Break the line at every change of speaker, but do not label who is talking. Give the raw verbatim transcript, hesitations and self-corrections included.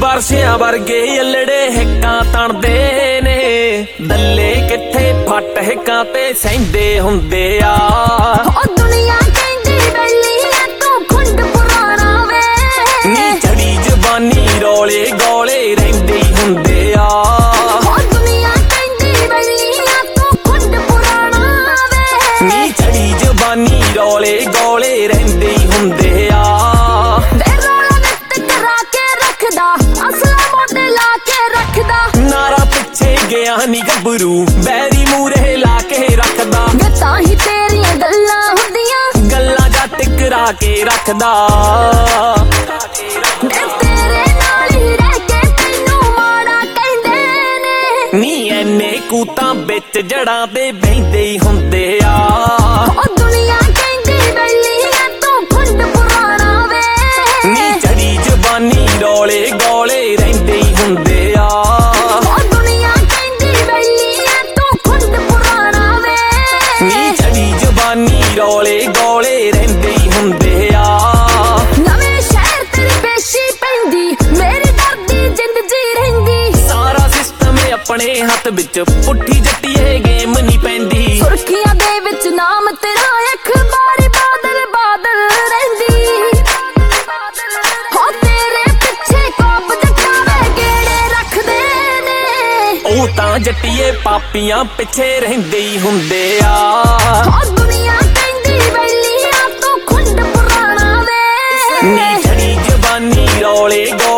ਬਾਰਸ਼ਿਆਂ ਵਰਗੇ ਅਲੜੇ ਹਿੱਕਾਂ ਤਣਦੇ ਨੇ, ਦੱਲੇ ਕਿੱਥੇ ਫੱਟ ਹਿੱਕਾਂ ਤੇ ਸਹਿੰਦੇ ਹੁੰਦੇ ਆ।
ਉਹ ਦੁਨੀਆ ਕਹਿੰਦੀ ਬੈਲੀ ਐ ਤੂੰ ਖੁੰਡ ਪੁਰਾਣਾ ਵੇ,
ਨੀ ਚੜੀ ਜ਼ਬਾਨੀ ਰੌਲੇ ਗੋਲੇ ਰਹਿੰਦੇ ਹੁੰਦੇ ਆ।
ਉਹ ਦੁਨੀਆ ਕਹਿੰਦੀ ਬੈਲੀ ਐ ਤੂੰ ਖੁੰਡ ਪੁਰਾਣਾ ਵੇ,
ਨੀ ਚੜੀ ਜ਼ਬਾਨੀ ਰੌਲੇ ਗੋਲੇ ਰਹਿੰਦੇ ਹੁੰਦੇ ਆ।
ਅਸਲਾ ਮੋਢੇ ਲਾ ਕੇ ਰੱਖਦਾ,
ਨਾਰਾ ਪਿੱਛੇ ਗਿਆ ਨੀ ਗੱਭਰੂ ਬੈਰੀ ਮੂਰੇ ਲਾ ਕੇ ਰੱਖਦਾ।
ਵੇ ਤਾਂ ਹੀ ਤੇਰੀਆਂ ਗੱਲਾਂ ਹੁੰਦੀਆਂ,
ਗੱਲਾਂ ਜਾ ਟਿਕਰਾ ਕੇ ਰੱਖਦਾ।
ਵੇ ਤੇਰੇ ਨਾਲ ਹੀ ਰਹਿ ਕੇ ਤੈਨੂੰ ਮਾੜਾ ਕਹਿੰਦੇ ਨੇ,
ਨੀ ਐਨੇ ਕੂਤਾਂ ਵਿੱਚ ਜੜਾਂ ਤੇ ਬਹਿੰਦੇ ਹੀ ਹੁੰਦੇ ਆ।
ਉਹ ਦੁਨੀਆ ਕਹਿੰਦੀ ਬੈਲੀ ਐ ਤੂੰ ਖੁੰਡ ਪੁਰਾਣਾ ਵੇ,
ਨੀ ਚੜੀ ਜ਼ਬਾਨੀ ਰੌਲੇ ਗੋਲੇ ਰਹਿੰਦੇ ਹੀ ਹੁੰਦੇ ਆ।
ਉਹ ਦੁਨੀਆ ਕਹਿੰਦੀ ਬੈਲੀ ਐ ਤੂੰ ਖੁੰਡ ਪੁਰਾਣਾ ਵੇ,
ਨੀ ਚੜੀ ਜ਼ਬਾਨੀ ਰੌਲੇ ਗੋਲੇ ਰਹਿੰਦੇ ਹੀ ਹੁੰਦੇ ਆ।
ਨਵੇਂ ਸ਼ਹਿਰ ਤੇਰੀ ਪੇਸ਼ੀ ਪੈਂਦੀ, ਮੇਰੀ ਦਰਦੀ ਜਿੰਦ ਜੀ ਰਹਿੰਦੀ।
ਸਾਰਾ ਸਿਸਟਮ ਆਪਣੇ ਹੱਥ ਵਿੱਚ, ਪੁੱਠੀ ਜੱਟੀਏ ਗੇਮ ਨਹੀਂ ਪੈਂਦੀ।
ਸੁਰਖੀਆਂ ਦੇ ਵਿੱਚ ਨਾਮ ਤੇਰਾ ਅਖਬਾਰੀ ਬਾਦਲ ਬਾਦਲ ਰਹਿੰਦੀ। ਹੋ ਤੇਰੇ ਪਿੱਛੇ ਕੋਪ ਜੱਟਾਂ ਗੇੜੇ ਰੱਖਦੇ ਨੇ,
ਉਹ ਤਾਂ ਜੱਟੀਏ ਪਾਪੀਆਂ ਪਿੱਛੇ ਰਹਿੰਦੇ ਹੀ ਹੁੰਦੇ ਆ।
ਹੋ ਦੁਨੀਆ ਕਹਿੰਦੀ ਬੈਲੀ ਆ ਤੂੰ ਖੁੰਡ ਪੁਰਾਣਾ ਵੇ,
ਨੀ ਚੜੀ ਜ਼ਬਾਨੀ ਰੌਲੇ ਗੋਲੇ